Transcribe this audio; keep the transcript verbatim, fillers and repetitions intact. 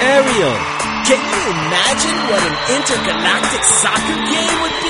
Ariel. Can you imagine what an intergalactic soccer game would be?